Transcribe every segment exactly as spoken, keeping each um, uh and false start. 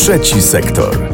Trzeci sektor.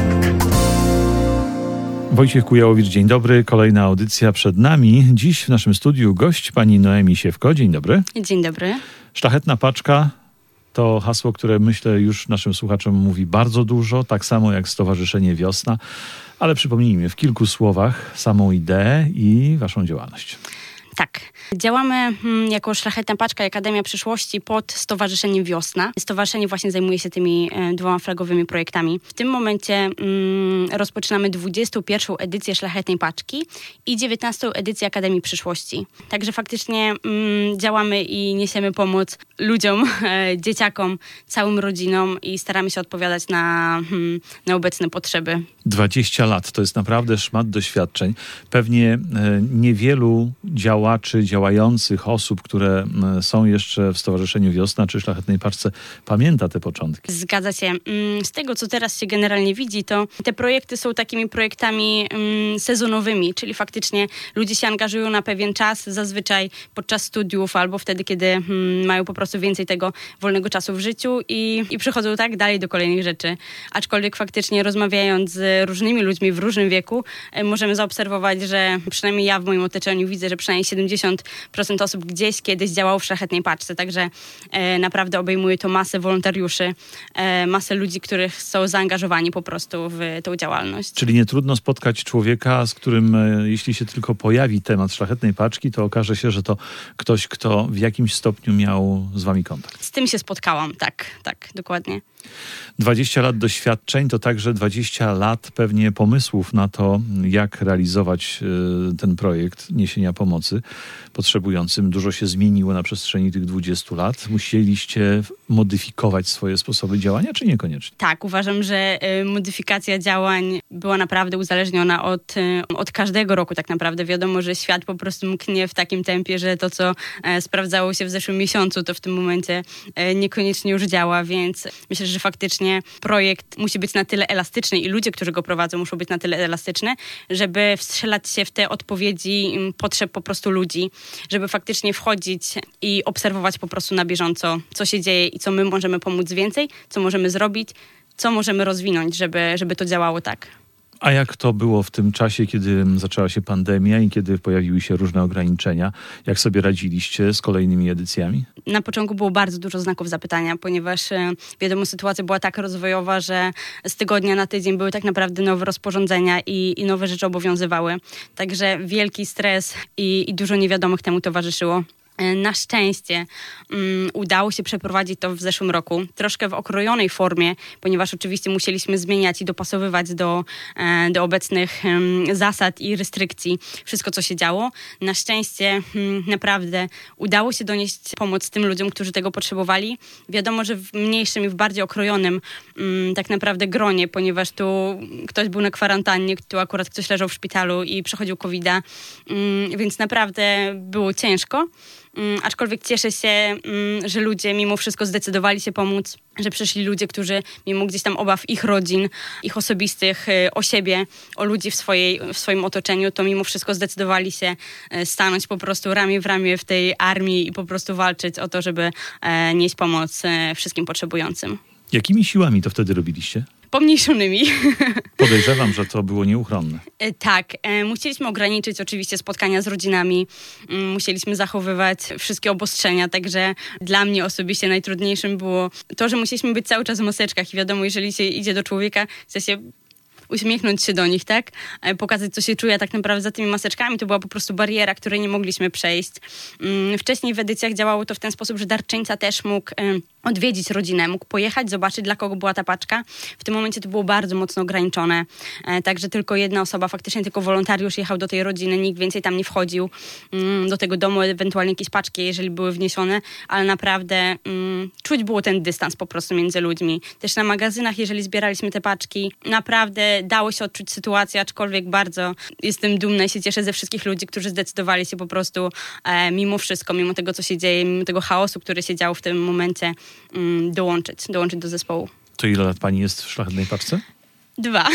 Wojciech Kujałowicz, dzień dobry. Kolejna audycja przed nami. Dziś w naszym studiu gość pani Noemi Siewko. Dzień dobry. Dzień dobry. Szlachetna paczka to hasło, które myślę już naszym słuchaczom mówi bardzo dużo, tak samo jak Stowarzyszenie Wiosna. Ale przypomnijmy w kilku słowach samą ideę i waszą działalność. Tak. Działamy hmm, jako Szlachetna Paczka i Akademia Przyszłości pod Stowarzyszeniem Wiosna. Stowarzyszenie właśnie zajmuje się tymi e, dwoma flagowymi projektami. W tym momencie mm, rozpoczynamy dwudziestą pierwszą edycję Szlachetnej Paczki i dziewiętnastą edycję Akademii Przyszłości. Także faktycznie mm, działamy i niesiemy pomoc ludziom, e, dzieciakom, całym rodzinom i staramy się odpowiadać na, hmm, na obecne potrzeby. dwadzieścia lat to jest naprawdę szmat doświadczeń. Pewnie e, niewielu działaczy, działających osób, które e, są jeszcze w Stowarzyszeniu Wiosna czy Szlachetnej Paczce, pamięta te początki. Zgadza się. Z tego, co teraz się generalnie widzi, to te projekty są takimi projektami um, sezonowymi, czyli faktycznie ludzie się angażują na pewien czas, zazwyczaj podczas studiów albo wtedy, kiedy um, mają po prostu więcej tego wolnego czasu w życiu i, i przechodzą tak dalej do kolejnych rzeczy. Aczkolwiek faktycznie rozmawiając z różnymi ludźmi w różnym wieku, e, możemy zaobserwować, że przynajmniej ja w moim otoczeniu widzę, że przynajmniej siedemdziesiąt procent osób gdzieś kiedyś działało w Szlachetnej Paczce, także e, naprawdę obejmuje to masę wolontariuszy, e, masę ludzi, których są zaangażowani po prostu w tą działalność. Czyli nie trudno spotkać człowieka, z którym e, jeśli się tylko pojawi temat Szlachetnej Paczki, to okaże się, że to ktoś, kto w jakimś stopniu miał z wami kontakt. Z tym się spotkałam, tak, tak, dokładnie. dwadzieścia lat doświadczeń to także dwadzieścia lat pewnie pomysłów na to, jak realizować y, ten projekt niesienia pomocy potrzebującym. Dużo się zmieniło na przestrzeni tych dwudziestu lat. Musieliście modyfikować swoje sposoby działania, czy niekoniecznie? Tak, uważam, że y, modyfikacja działań była naprawdę uzależniona od, y, od każdego roku tak naprawdę. Wiadomo, że świat po prostu mknie w takim tempie, że to, co y, sprawdzało się w zeszłym miesiącu, to w tym momencie y, niekoniecznie już działa, więc myślę, że faktycznie projekt musi być na tyle elastyczny i ludzie, którzy go prowadzą, muszą być na tyle elastyczne, żeby wstrzelać się w te odpowiedzi potrzeb po prostu ludzi, żeby faktycznie wchodzić i obserwować po prostu na bieżąco, co się dzieje i co my możemy pomóc więcej, co możemy zrobić, co możemy rozwinąć, żeby, żeby to działało tak. A jak to było w tym czasie, kiedy zaczęła się pandemia i kiedy pojawiły się różne ograniczenia? Jak sobie radziliście z kolejnymi edycjami? Na początku było bardzo dużo znaków zapytania, ponieważ e, wiadomo, sytuacja była tak rozwojowa, że z tygodnia na tydzień były tak naprawdę nowe rozporządzenia i, i nowe rzeczy obowiązywały. Także wielki stres i, i dużo niewiadomych temu towarzyszyło. Na szczęście um, udało się przeprowadzić to w zeszłym roku, troszkę w okrojonej formie, ponieważ oczywiście musieliśmy zmieniać i dopasowywać do, e, do obecnych um, zasad i restrykcji wszystko, co się działo. Na szczęście um, naprawdę udało się donieść pomoc tym ludziom, którzy tego potrzebowali. Wiadomo, że w mniejszym i w bardziej okrojonym um, tak naprawdę gronie, ponieważ tu ktoś był na kwarantannie, tu akurat ktoś leżał w szpitalu i przechodził kowida, um, więc naprawdę było ciężko. Um, aczkolwiek cieszę się, um, że ludzie mimo wszystko zdecydowali się pomóc, że przyszli ludzie, którzy mimo gdzieś tam obaw ich rodzin, ich osobistych, y, o siebie, o ludzi w, swojej, w swoim otoczeniu, to mimo wszystko zdecydowali się y, stanąć po prostu ramię w ramię w tej armii i po prostu walczyć o to, żeby y, nieść pomoc y, wszystkim potrzebującym. Jakimi siłami to wtedy robiliście? Pomniejszonymi. Podejrzewam, że to było nieuchronne. E, tak. E, musieliśmy ograniczyć oczywiście spotkania z rodzinami. M, musieliśmy zachowywać wszystkie obostrzenia, także dla mnie osobiście najtrudniejszym było to, że musieliśmy być cały czas w maseczkach i wiadomo, jeżeli się idzie do człowieka, chce się uśmiechnąć się do nich, tak? E, pokazać, co się czuje tak naprawdę za tymi maseczkami. To była po prostu bariera, której nie mogliśmy przejść. Mm, wcześniej w edycjach działało to w ten sposób, że darczyńca też mógł e, odwiedzić rodzinę, mógł pojechać, zobaczyć, dla kogo była ta paczka. W tym momencie to było bardzo mocno ograniczone. E, także tylko jedna osoba, faktycznie tylko wolontariusz jechał do tej rodziny, nikt więcej tam nie wchodził mm, do tego domu, ewentualnie jakieś paczki, jeżeli były wniesione, ale naprawdę mm, czuć było ten dystans po prostu między ludźmi. Też na magazynach, jeżeli zbieraliśmy te paczki, naprawdę dało się odczuć sytuację, aczkolwiek bardzo jestem dumna i się cieszę ze wszystkich ludzi, którzy zdecydowali się po prostu e, mimo wszystko, mimo tego, co się dzieje, mimo tego chaosu, który się działo w tym momencie, mm, dołączyć, dołączyć do zespołu. To ile lat pani jest w Szlachetnej Paczce? Dwa.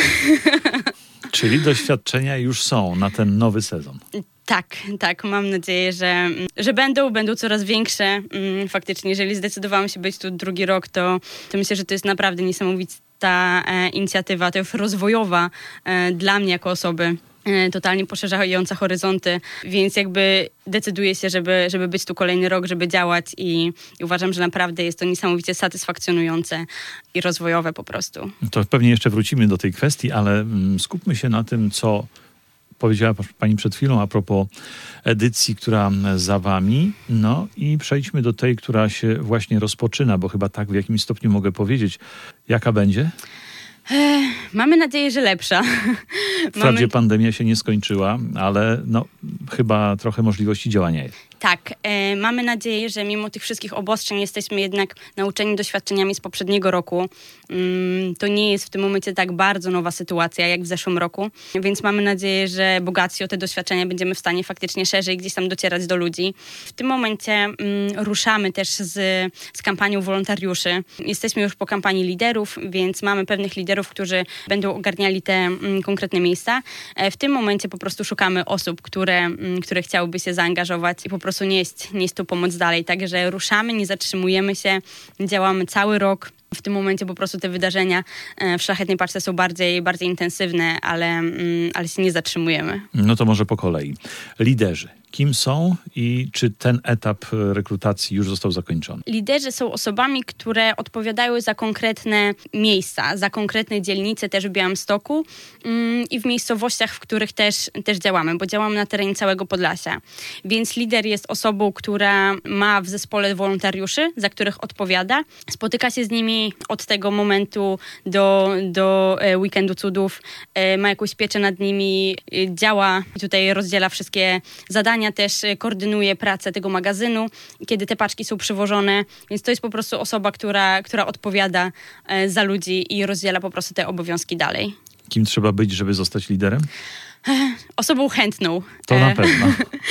Czyli doświadczenia już są na ten nowy sezon. Tak, tak. Mam nadzieję, że, że będą, będą coraz większe. Faktycznie, jeżeli zdecydowałam się być tu drugi rok, to, to myślę, że to jest naprawdę niesamowity ta e, inicjatywa, to już rozwojowa e, dla mnie jako osoby, e, totalnie poszerzająca horyzonty, więc jakby decyduję się, żeby, żeby być tu kolejny rok, żeby działać i, i uważam, że naprawdę jest to niesamowicie satysfakcjonujące i rozwojowe po prostu. To pewnie jeszcze wrócimy do tej kwestii, ale mm, skupmy się na tym, co powiedziała pani przed chwilą a propos edycji, która za wami. No i przejdźmy do tej, która się właśnie rozpoczyna, bo chyba tak w jakimś stopniu mogę powiedzieć. Jaka będzie? Ech, mamy nadzieję, że lepsza. Wprawdzie mamy... pandemia się nie skończyła, ale no, chyba trochę możliwości działania jest. Tak, e, mamy nadzieję, że mimo tych wszystkich obostrzeń jesteśmy jednak nauczeni doświadczeniami z poprzedniego roku. Mm, to nie jest w tym momencie tak bardzo nowa sytuacja jak w zeszłym roku, więc mamy nadzieję, że bogaci o te doświadczenia będziemy w stanie faktycznie szerzej gdzieś tam docierać do ludzi. W tym momencie mm, ruszamy też z, z kampanią wolontariuszy. Jesteśmy już po kampanii liderów, więc mamy pewnych liderów, którzy będą ogarniali te mm, konkretne miejsca. E, w tym momencie po prostu szukamy osób, które, mm, które chciałyby się zaangażować i po prostu nieść, nieść tu pomoc dalej. Także ruszamy, nie zatrzymujemy się, działamy cały rok. W tym momencie po prostu te wydarzenia w Szlachetnej Paczce są bardziej, bardziej intensywne, ale, ale się nie zatrzymujemy. No to może po kolei. Liderzy. Kim są i czy ten etap rekrutacji już został zakończony? Liderzy są osobami, które odpowiadają za konkretne miejsca, za konkretne dzielnice też w Białymstoku mm, i w miejscowościach, w których też, też działamy, bo działamy na terenie całego Podlasia. Więc lider jest osobą, która ma w zespole wolontariuszy, za których odpowiada. Spotyka się z nimi od tego momentu do, do Weekendu Cudów, ma jakąś pieczę nad nimi, działa, tutaj rozdziela wszystkie zadania, też koordynuje pracę tego magazynu, kiedy te paczki są przywożone, więc to jest po prostu osoba, która, która odpowiada za ludzi i rozdziela po prostu te obowiązki dalej. Kim trzeba być, żeby zostać liderem? Osobą chętną. To na pewno.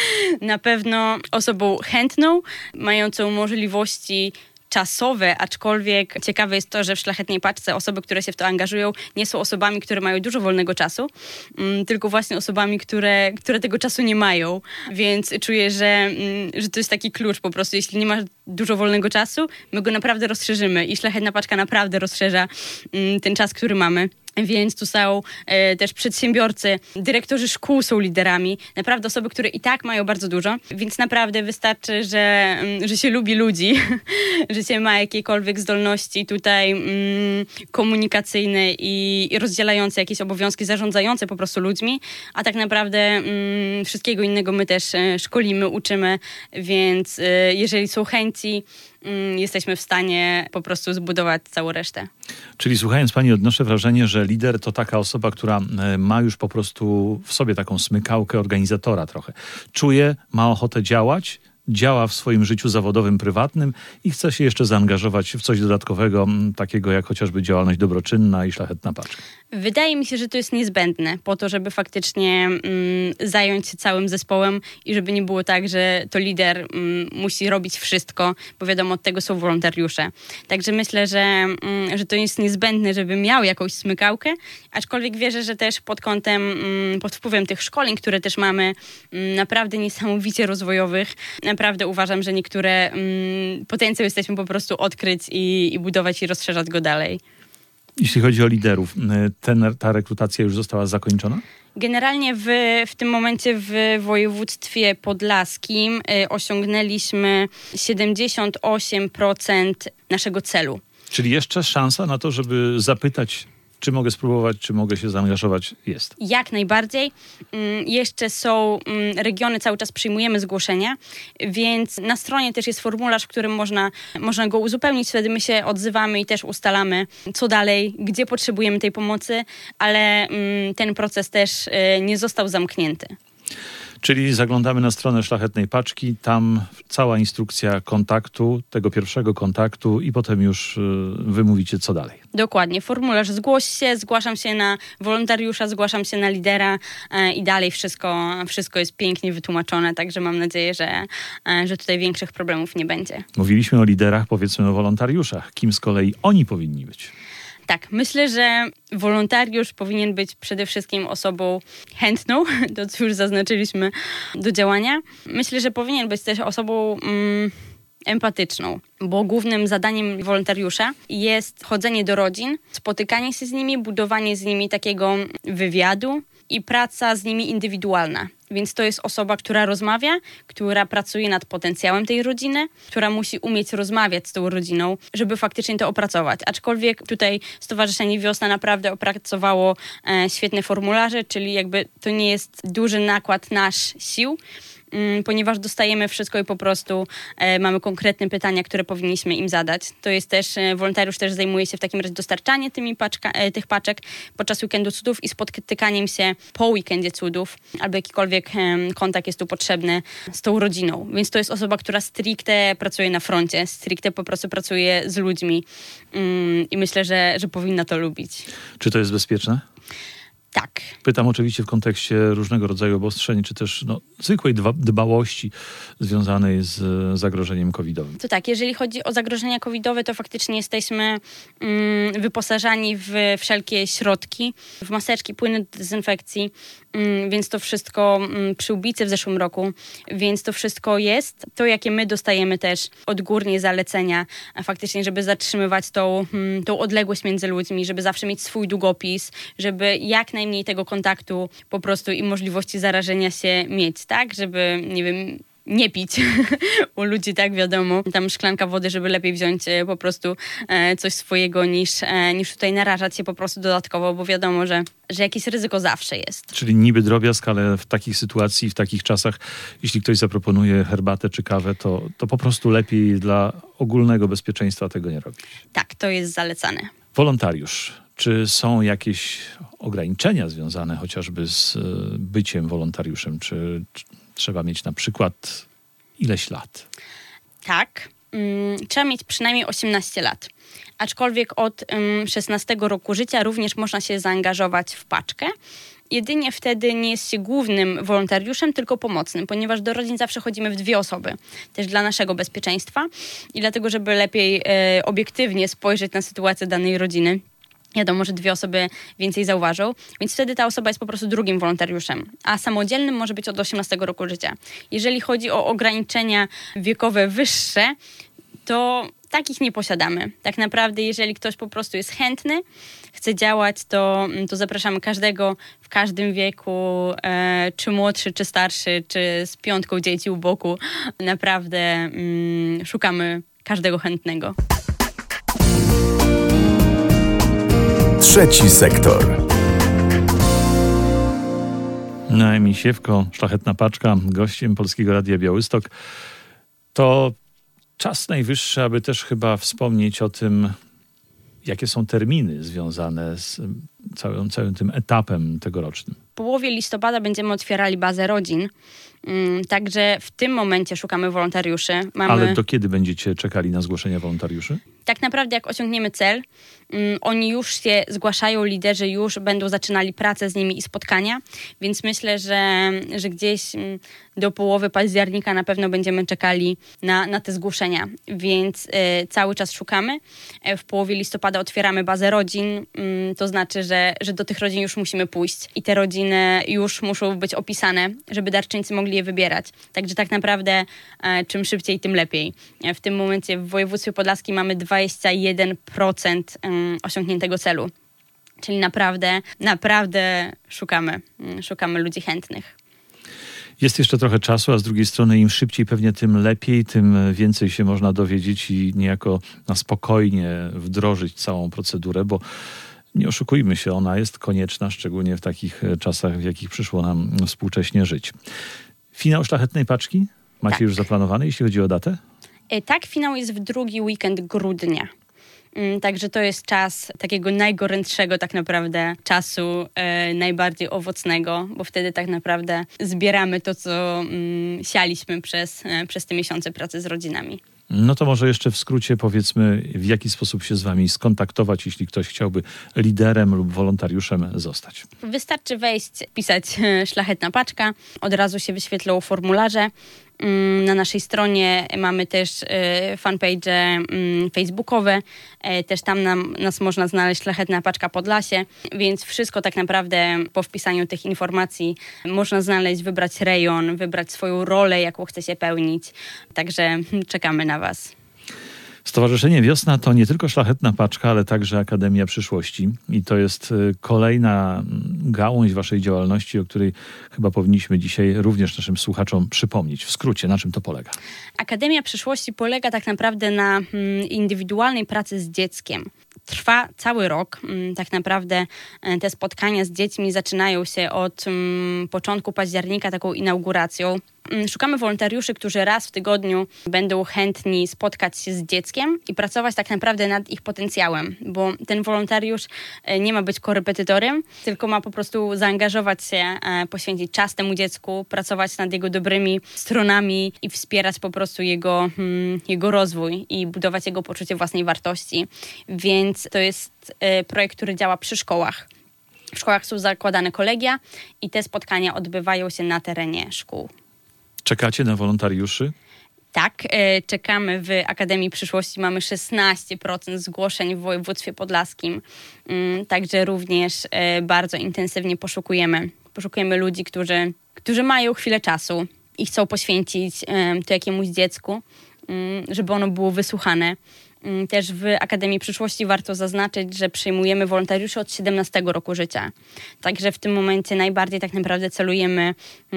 Na pewno osobą chętną, mającą możliwości czasowe, aczkolwiek ciekawe jest to, że w Szlachetnej Paczce osoby, które się w to angażują, nie są osobami, które mają dużo wolnego czasu, mm, tylko właśnie osobami, które, które tego czasu nie mają, więc czuję, że, mm, że to jest taki klucz po prostu, jeśli nie masz dużo wolnego czasu, my go naprawdę rozszerzymy i Szlachetna Paczka naprawdę rozszerza mm, ten czas, który mamy. Więc tu są e, też przedsiębiorcy, dyrektorzy szkół są liderami, naprawdę osoby, które i tak mają bardzo dużo, więc naprawdę wystarczy, że, że się lubi ludzi, że się ma jakiekolwiek zdolności tutaj mm, komunikacyjne i, i rozdzielające jakieś obowiązki, zarządzające po prostu ludźmi, a tak naprawdę mm, wszystkiego innego my też e, szkolimy, uczymy, więc e, jeżeli są chęci, jesteśmy w stanie po prostu zbudować całą resztę. Czyli słuchając pani, odnoszę wrażenie, że lider to taka osoba, która ma już po prostu w sobie taką smykałkę organizatora trochę. Czuje, ma ochotę działać, działa w swoim życiu zawodowym, prywatnym i chce się jeszcze zaangażować w coś dodatkowego, takiego jak chociażby działalność dobroczynna i Szlachetna Paczka. Wydaje mi się, że to jest niezbędne po to, żeby faktycznie mm, zająć się całym zespołem i żeby nie było tak, że to lider mm, musi robić wszystko, bo wiadomo, od tego są wolontariusze. Także myślę, że, mm, że to jest niezbędne, żeby miał jakąś smykałkę, aczkolwiek wierzę, że też pod kątem, mm, pod wpływem tych szkoleń, które też mamy, mm, naprawdę niesamowicie rozwojowych, naprawdę uważam, że niektóre mm, potencjał jesteśmy po prostu odkryć i, i budować i rozszerzać go dalej. Jeśli chodzi o liderów, ten, ta rekrutacja już została zakończona? Generalnie w, w tym momencie w województwie podlaskim y, osiągnęliśmy siedemdziesiąt osiem procent naszego celu. Czyli jeszcze szansa na to, żeby zapytać, czy mogę spróbować, czy mogę się zaangażować, jest. Jak najbardziej. Jeszcze są regiony, cały czas przyjmujemy zgłoszenia, więc na stronie też jest formularz, w którym można, można go uzupełnić. Wtedy my się odzywamy i też ustalamy, co dalej, gdzie potrzebujemy tej pomocy, ale ten proces też nie został zamknięty. Czyli zaglądamy na stronę Szlachetnej Paczki, tam cała instrukcja kontaktu, tego pierwszego kontaktu i potem już wy mówicie, co dalej. Dokładnie, formularz zgłoś się, zgłaszam się na wolontariusza, zgłaszam się na lidera e, i dalej wszystko, wszystko jest pięknie wytłumaczone, także mam nadzieję, że, e, że tutaj większych problemów nie będzie. Mówiliśmy o liderach, powiedzmy o wolontariuszach. Kim z kolei oni powinni być? Tak, myślę, że wolontariusz powinien być przede wszystkim osobą chętną, to co już zaznaczyliśmy, do działania. Myślę, że powinien być też osobą mm, empatyczną, bo głównym zadaniem wolontariusza jest chodzenie do rodzin, spotykanie się z nimi, budowanie z nimi takiego wywiadu i praca z nimi indywidualna. Więc to jest osoba, która rozmawia, która pracuje nad potencjałem tej rodziny, która musi umieć rozmawiać z tą rodziną, żeby faktycznie to opracować. Aczkolwiek tutaj Stowarzyszenie Wiosna naprawdę opracowało e, świetne formularze, czyli jakby to nie jest duży nakład nasz sił, ponieważ dostajemy wszystko i po prostu e, mamy konkretne pytania, które powinniśmy im zadać. To jest też, e, wolontariusz też zajmuje się w takim razie dostarczaniem tymi paczka, e, tych paczek podczas weekendu cudów i spotykaniem się po weekendzie cudów, albo jakikolwiek e, kontakt jest tu potrzebny z tą rodziną. Więc to jest osoba, która stricte pracuje na froncie, stricte po prostu pracuje z ludźmi mm, i myślę, że, że powinna to lubić. Czy to jest bezpieczne? Tak. Pytam oczywiście w kontekście różnego rodzaju obostrzeń, czy też no, zwykłej dba- dbałości związanej z zagrożeniem covidowym. To tak, jeżeli chodzi o zagrożenia covidowe, to faktycznie jesteśmy mm, wyposażani w wszelkie środki, w maseczki, płyny do dezynfekcji, mm, więc to wszystko mm, przyłbice w zeszłym roku, więc to wszystko jest. To, jakie my dostajemy też odgórnie zalecenia, a faktycznie, żeby zatrzymywać tą, mm, tą odległość między ludźmi, żeby zawsze mieć swój długopis, żeby jak najmniej tego kontaktu po prostu i możliwości zarażenia się mieć, tak? Żeby, nie wiem, nie pić u ludzi, tak wiadomo. Tam szklanka wody, żeby lepiej wziąć e, po prostu e, coś swojego niż, e, niż tutaj narażać się po prostu dodatkowo, bo wiadomo, że, że jakieś ryzyko zawsze jest. Czyli niby drobiazg, ale w takich sytuacji, w takich czasach, jeśli ktoś zaproponuje herbatę czy kawę, to, to po prostu lepiej dla ogólnego bezpieczeństwa tego nie robić. Tak, to jest zalecane. Wolontariusz. Czy są jakieś ograniczenia związane chociażby z byciem wolontariuszem? Czy, czy trzeba mieć na przykład ileś lat? Tak. Mm, trzeba mieć przynajmniej osiemnaście lat. Aczkolwiek od um, szesnastego roku życia również można się zaangażować w paczkę. Jedynie wtedy nie jest się głównym wolontariuszem, tylko pomocnym, ponieważ do rodzin zawsze chodzimy w dwie osoby, też dla naszego bezpieczeństwa i dlatego, żeby lepiej e, obiektywnie spojrzeć na sytuację danej rodziny. Wiadomo, że dwie osoby więcej zauważą, więc wtedy ta osoba jest po prostu drugim wolontariuszem, a samodzielnym może być od osiemnastego roku życia. Jeżeli chodzi o ograniczenia wiekowe wyższe, to takich nie posiadamy. Tak naprawdę, jeżeli ktoś po prostu jest chętny, chce działać, to, to zapraszamy każdego w każdym wieku, e, czy młodszy, czy starszy, czy z piątką dzieci u boku. Naprawdę mm, szukamy każdego chętnego. Trzeci sektor. Noemi Siewko, Szlachetna Paczka, gościem Polskiego Radia Białystok. To czas najwyższy, aby też chyba wspomnieć o tym, jakie są terminy związane z całym, całym tym etapem tegorocznym. W połowie listopada będziemy otwierali bazę rodzin, także w tym momencie szukamy wolontariuszy. Mamy... Ale do kiedy będziecie czekali na zgłoszenia wolontariuszy? Tak naprawdę jak osiągniemy cel, um, oni już się zgłaszają, liderzy już będą zaczynali pracę z nimi i spotkania, więc myślę, że, że gdzieś um, do połowy października na pewno będziemy czekali na, na te zgłoszenia, więc y, cały czas szukamy. W połowie listopada otwieramy bazę rodzin, um, to znaczy, że, że do tych rodzin już musimy pójść i te rodziny już muszą być opisane, żeby darczyńcy mogli je wybierać. Także tak naprawdę e, czym szybciej, tym lepiej. E, w tym momencie w województwie podlaskim mamy dwadzieścia jeden procent um, osiągniętego celu. Czyli naprawdę, naprawdę szukamy, um, szukamy ludzi chętnych. Jest jeszcze trochę czasu, a z drugiej strony im szybciej pewnie tym lepiej, tym więcej się można dowiedzieć i niejako na spokojnie wdrożyć całą procedurę, bo nie oszukujmy się, ona jest konieczna, szczególnie w takich czasach, w jakich przyszło nam współcześnie żyć. Finał Szlachetnej Paczki macie tak już zaplanowany, jeśli chodzi o datę? E, tak, finał jest w drugi weekend grudnia. Także to jest czas takiego najgorętszego tak naprawdę czasu, e, najbardziej owocnego, bo wtedy tak naprawdę zbieramy to, co mm, sialiśmy przez, e, przez te miesiące pracy z rodzinami. No to może jeszcze w skrócie powiedzmy, w jaki sposób się z wami skontaktować, jeśli ktoś chciałby liderem lub wolontariuszem zostać. Wystarczy wejść, pisać Szlachetna Paczka, od razu się wyświetlą formularze. Na naszej stronie mamy też fanpage facebookowe, też tam nam, nas można znaleźć Szlachetna Paczka Podlasie, więc wszystko tak naprawdę po wpisaniu tych informacji można znaleźć, wybrać rejon, wybrać swoją rolę, jaką chce się pełnić. Także czekamy na Was. Stowarzyszenie Wiosna to nie tylko Szlachetna Paczka, ale także Akademia Przyszłości. I to jest kolejna gałąź waszej działalności, o której chyba powinniśmy dzisiaj również naszym słuchaczom przypomnieć. W skrócie, na czym to polega? Akademia Przyszłości polega tak naprawdę na indywidualnej pracy z dzieckiem. Trwa cały rok. Tak naprawdę te spotkania z dziećmi zaczynają się od początku października taką inauguracją. Szukamy wolontariuszy, którzy raz w tygodniu będą chętni spotkać się z dzieckiem i pracować tak naprawdę nad ich potencjałem, bo ten wolontariusz nie ma być korepetytorem, tylko ma po prostu zaangażować się, poświęcić czas temu dziecku, pracować nad jego dobrymi stronami i wspierać po prostu jego, jego rozwój i budować jego poczucie własnej wartości. Więc to jest projekt, który działa przy szkołach. W szkołach są zakładane kolegia i te spotkania odbywają się na terenie szkół. Czekacie na wolontariuszy? Tak, czekamy w Akademii Przyszłości. Mamy szesnaście procent zgłoszeń w województwie podlaskim. Także również bardzo intensywnie poszukujemy. Poszukujemy ludzi, którzy, którzy mają chwilę czasu i chcą poświęcić to jakiemuś dziecku, żeby ono było wysłuchane. Też w Akademii Przyszłości warto zaznaczyć, że przyjmujemy wolontariuszy od siedemnastego roku życia. Także w tym momencie najbardziej tak naprawdę celujemy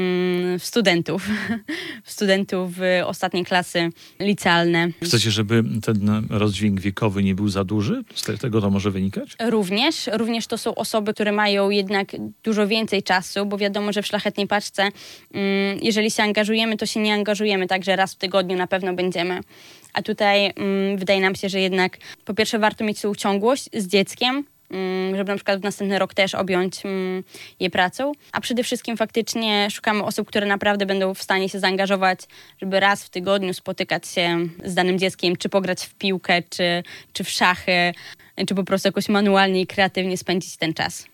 w studentów. W studentów w ostatniej klasy licealne. Chcecie, żeby ten rozdźwięk wiekowy nie był za duży? Z tego to może wynikać? Również. Również to są osoby, które mają jednak dużo więcej czasu, bo wiadomo, że w Szlachetnej Paczce jeżeli się angażujemy, to się nie angażujemy, także raz w tygodniu na pewno będziemy. A tutaj mm, wydaje nam się, że jednak po pierwsze warto mieć tą ciągłość z dzieckiem, mm, żeby na przykład w następny rok też objąć mm, je pracą. A przede wszystkim faktycznie szukamy osób, które naprawdę będą w stanie się zaangażować, żeby raz w tygodniu spotykać się z danym dzieckiem, czy pograć w piłkę, czy, czy w szachy, czy po prostu jakoś manualnie i kreatywnie spędzić ten czas.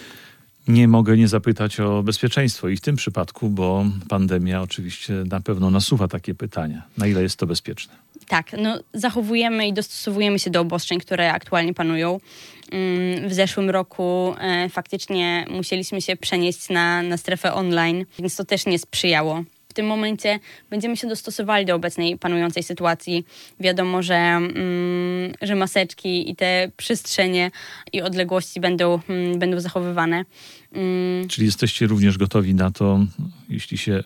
Nie mogę nie zapytać o bezpieczeństwo i w tym przypadku, bo pandemia oczywiście na pewno nasuwa takie pytania. Na ile jest to bezpieczne? Tak, no zachowujemy i dostosowujemy się do obostrzeń, które aktualnie panują. W zeszłym roku e, faktycznie musieliśmy się przenieść na, na strefę online, więc to też nie sprzyjało. W tym momencie będziemy się dostosowali do obecnej panującej sytuacji. Wiadomo, że, mm, że maseczki i te przestrzenie i odległości będą, mm, będą zachowywane. Mm. Czyli jesteście również gotowi na to, jeśli się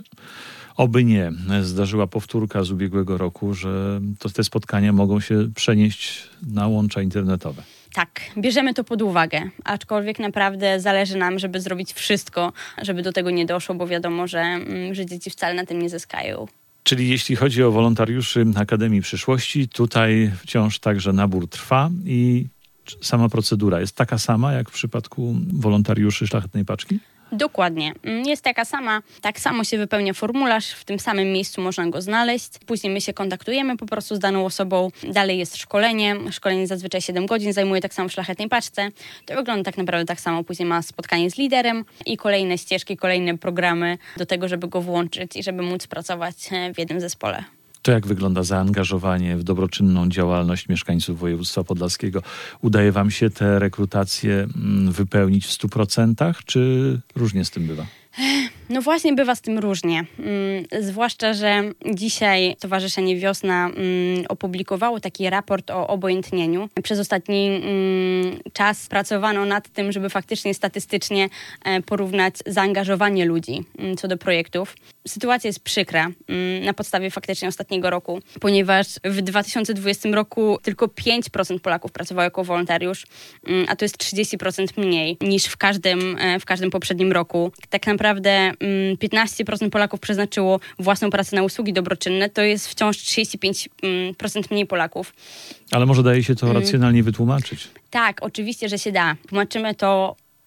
oby nie zdarzyła powtórka z ubiegłego roku, że to te spotkania mogą się przenieść na łącza internetowe? Tak, bierzemy to pod uwagę, aczkolwiek naprawdę zależy nam, żeby zrobić wszystko, żeby do tego nie doszło, bo wiadomo, że, że dzieci wcale na tym nie zyskają. Czyli jeśli chodzi o wolontariuszy Akademii Przyszłości, tutaj wciąż także nabór trwa i sama procedura jest taka sama jak w przypadku wolontariuszy Szlachetnej Paczki? Dokładnie. Jest taka sama, tak samo się wypełnia formularz, w tym samym miejscu można go znaleźć. Później my się kontaktujemy po prostu z daną osobą. Dalej jest szkolenie. Szkolenie zazwyczaj siedem godzin zajmuje tak samo w Szlachetnej Paczce. To wygląda tak naprawdę tak samo. Później ma spotkanie z liderem i kolejne ścieżki, kolejne programy do tego, żeby go włączyć i żeby móc pracować w jednym zespole. To jak wygląda zaangażowanie w dobroczynną działalność mieszkańców województwa podlaskiego? Udaje wam się te rekrutacje wypełnić w stu procentach, czy różnie z tym bywa? No właśnie bywa z tym różnie. Mm, zwłaszcza, że dzisiaj Stowarzyszenie Wiosna mm, opublikowało taki raport o obojętnieniu. Przez ostatni mm, czas pracowano nad tym, żeby faktycznie statystycznie e, porównać zaangażowanie ludzi mm, co do projektów. Sytuacja jest przykra mm, na podstawie faktycznie ostatniego roku, ponieważ w dwa tysiące dwudziestym roku tylko pięć procent Polaków pracowało jako wolontariusz, mm, a to jest trzydzieści procent mniej niż w każdym, e, w każdym poprzednim roku. Tak naprawdę piętnaście procent Polaków przeznaczyło własną pracę na usługi dobroczynne, to jest wciąż trzydzieści pięć procent mniej Polaków. Ale może daje się to racjonalnie wytłumaczyć? Tak, oczywiście, że się da. Tłumaczymy to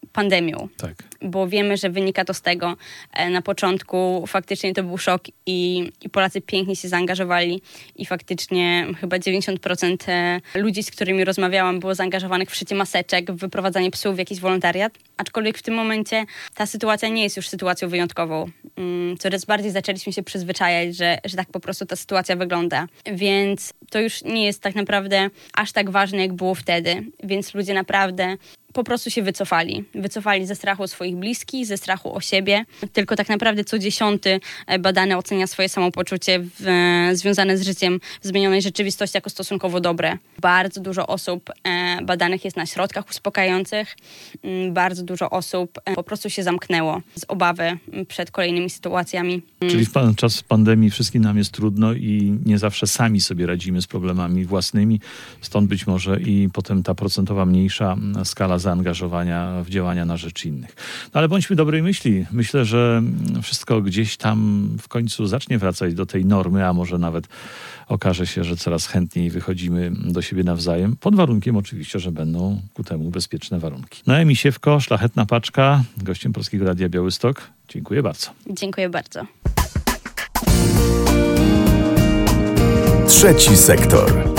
pandemią. Tak. Bo wiemy, że wynika to z tego. Na początku faktycznie to był szok i, i Polacy pięknie się zaangażowali i faktycznie chyba dziewięćdziesiąt procent ludzi, z którymi rozmawiałam, było zaangażowanych w szycie maseczek, w wyprowadzanie psów, w jakiś wolontariat. Aczkolwiek w tym momencie ta sytuacja nie jest już sytuacją wyjątkową. Coraz bardziej zaczęliśmy się przyzwyczajać, że, że tak po prostu ta sytuacja wygląda. Więc to już nie jest tak naprawdę aż tak ważne, jak było wtedy. Więc ludzie naprawdę po prostu się wycofali. Wycofali ze strachu o swoich bliskich, ze strachu o siebie. Tylko tak naprawdę co dziesiąty badany ocenia swoje samopoczucie w, związane z życiem w zmienionej rzeczywistości jako stosunkowo dobre. Bardzo dużo osób e, badanych jest na środkach uspokajających. Bardzo dużo osób e, po prostu się zamknęło z obawy przed kolejnymi sytuacjami. Czyli w pan, czas pandemii wszystkim nam jest trudno i nie zawsze sami sobie radzimy z problemami własnymi. Stąd być może i potem ta procentowa mniejsza skala zaangażowania w działania na rzecz innych. No ale bądźmy dobrej myśli. Myślę, że wszystko gdzieś tam w końcu zacznie wracać do tej normy, a może nawet okaże się, że coraz chętniej wychodzimy do siebie nawzajem, pod warunkiem oczywiście, że będą ku temu bezpieczne warunki. Noemi Siewko, Szlachetna Paczka, gościem Polskiego Radia Białystok. Dziękuję bardzo. Dziękuję bardzo. Trzeci sektor.